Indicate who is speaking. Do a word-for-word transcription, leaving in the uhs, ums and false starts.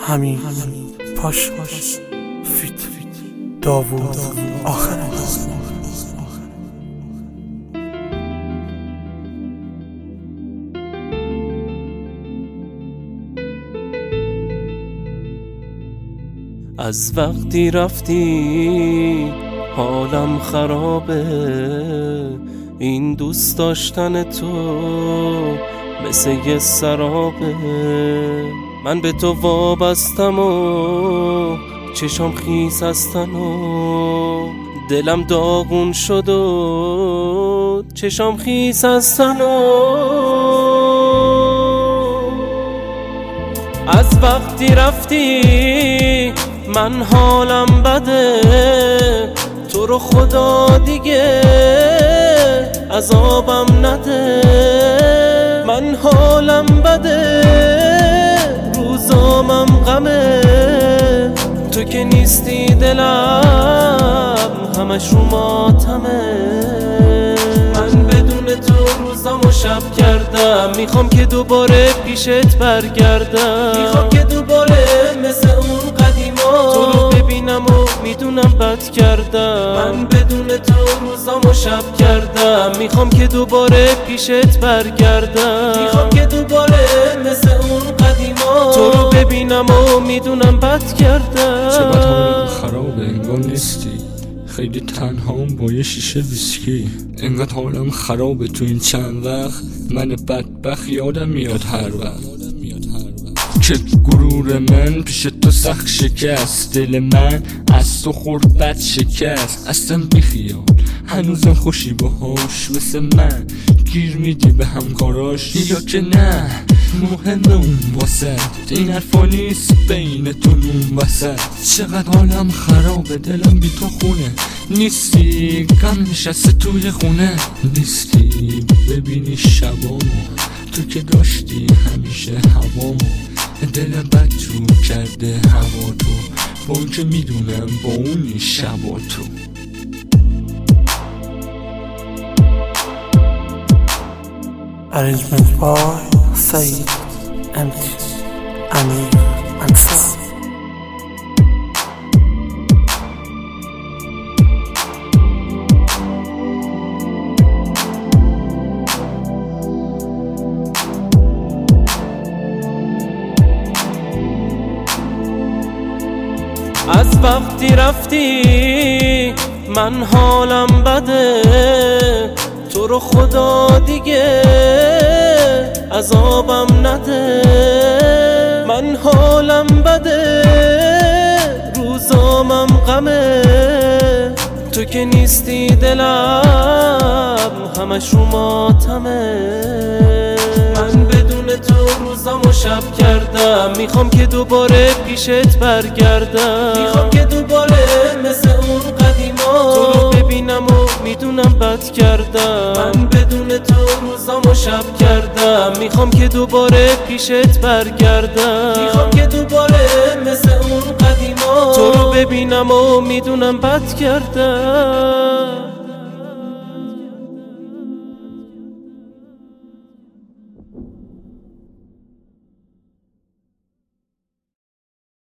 Speaker 1: همین پاش فیت داوود آخر
Speaker 2: از وقتی رفتی حالم خرابه، این دوست داشتن تو مثل یه سرابه. من به تو وابستم و چشام خیس هستن و دلم داغون شد و چشام خیس هستن و از وقتی رفتی من حالم بده، تو رو خدا دیگه عذابم نده. من حالم بده روزامم غمه، تو که نیستی دلم همش رو ماتمه. من بدون تو روزام و شب کردم، میخوام که دوباره پیشت برگردم، میخوام که دوباره مثل اون قدیما تو رو ببینم و میدونم بد کردم. من بدون تو روزام و شب کردم، میخوام که دوباره پیشت برگردم، میخوام که دوباره مثل اون قدیما تو رو ببینم و میدونم بد کردم.
Speaker 3: چقدر حالم خرابه، انگار نیستی، خیلی تنهام با یه شیشه ویسکی. انقدر حالم خرابه تو این چند وقت، من بدبخت یادم میاد هر وقت که غرور من پیش تو سخت شکست. دل من از تو خورد بد شکست. اصلا بیخیال هنوزم خوشی باهاش، مثل من گیر میدی به همکاراش یا که نه مهمه اون واسد. این حرفا نیست بین تو نون وسط. چقدر حالم خرابه، دلم بی تو خونه نیستی، غم نشسته توی خونه نیستی. ببینی شبامو تو که داشتی همیشه هوامو، دل بد رو کرده هوا تو، با اون که میدونم با اونی شبا تو.
Speaker 1: Arrangement by Saeed امتی امیر انصار.
Speaker 2: از وقتی رفتی من حالم بده، تو رو خدا دیگه عذابم نده. من حالم بده روزامم غمه، تو که نیستی دلم همش رو ماتمه. من بدون تو روزام و شب کردم، میخوام که دوباره پیشت برگردم، میخوام که دوباره مثل اون قدیما تو رو ببینم و میدونم بد کردم. من بدون تو روزام و شب کردم، میخوام که دوباره پیشت برگردم، میخوام که دوباره مثل اون قدیما تو رو ببینم و میدونم بد کردم.